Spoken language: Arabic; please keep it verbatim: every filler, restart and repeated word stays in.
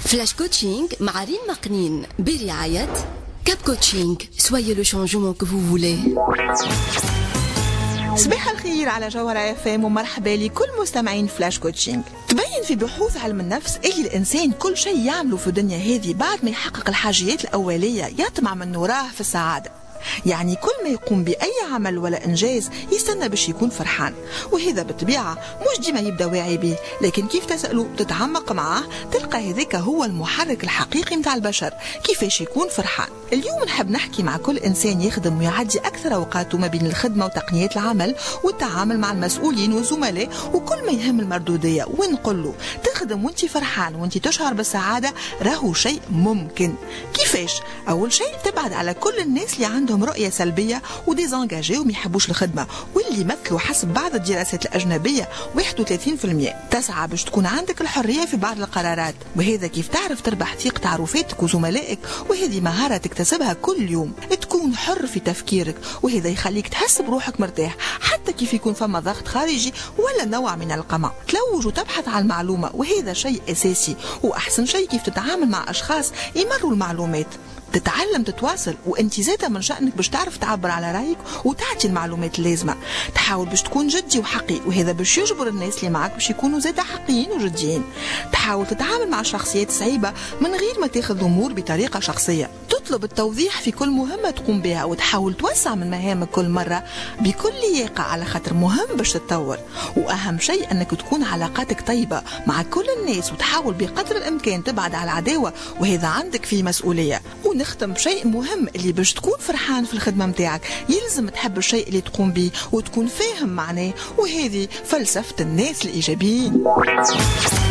فلاش كوتشينغ مع ريم مقنين برعاية كاب كوتشينغ. Soyez le changement que vous voulez. صباح الخير على جوهرة اف ام ومرحبا لكل مستمعين فلاش كوتشينغ. تبين في بحوث علم النفس اللي الانسان كل شيء يعمله في الدنيا هذه بعد ما يحقق الحاجيات الاوليه يطمع من وراه في السعاده. يعني كل ما يقوم بأي عمل ولا إنجاز يستنى باش يكون فرحان، وهذا بالطبيعة مش ديما يبدأ واعي به، لكن كيف تسأله تتعمق معاه تلقى هذاك هو المحرك الحقيقي متاع البشر كيفاش يكون فرحان. اليوم نحب نحكي مع كل إنسان يخدم ويعدي أكثر أوقاته ما بين الخدمة وتقنيات العمل والتعامل مع المسؤولين والزملاء وكل ما يهم المردودية، ونقول له تخدم وانت فرحان وانت تشعر بالسعادة راهو شيء ممكن. كيفاش؟ أول شيء تبعد على كل الناس اللي عندهم رؤية سلبية وديزانجاجي وما يحبوش الخدمة، واللي يمثلوا حسب بعض الدراسات الأجنبية واحد وثلاثين بالمئة. تسعى باش تكون عندك الحرية في بعض القرارات، وهذا كيف تعرف تربح ثقة تعرفاتك وزملائك، وهذه مهارة تكتسبها كل يوم. تكون حر في تفكيرك، وهذا يخليك تحس بروحك مرتاح حتى كيف يكون فما ضغط خارجي ولا نوع من القمع. تلوج وتبحث عن المعلومة، وهذا شيء أساسي، وأحسن شيء كيف تتعامل مع أشخاص يمروا المعلومات. تتعلم تتواصل وانت زاده من شأنك باش تعرف تعبر على رأيك وتعطي المعلومات اللازمة. تحاول باش تكون جدي وحقي، وهذا باش يجبر الناس اللي معك باش يكونوا زاده حقيين وجديين. تحاول تتعامل مع شخصيات صعيبة من غير ما تاخذ الأمور بطريقة شخصية. تطلب التوضيح في كل مهمة تقوم بها، وتحاول توسع من مهامك كل مرة بكل لياقة على خاطر مهم باش تتطور. وأهم شيء أنك تكون علاقاتك طيبة مع كل الناس، وتحاول بقدر الإمكان تبعد على العداوة، وهذا عندك فيه مسؤولية. ونختم بشيء مهم، اللي باش تكون فرحان في الخدمة متاعك يلزم تحب الشيء اللي تقوم به وتكون فاهم معناه، وهذه فلسفة الناس الإيجابيين.